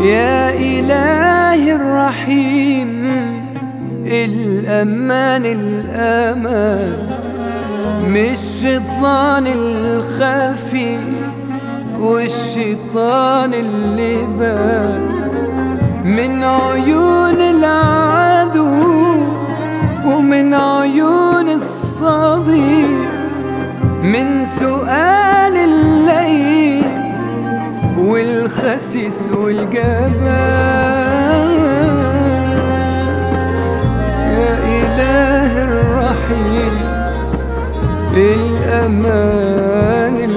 يا إلهي الرحيم، الأمان الأمان من الشيطان الخفي والشيطان اللي بان، من عيون العدو ومن عيون الصديق، من سؤال الليل والخسيس والجبان. يا إله الرحيم، الأمان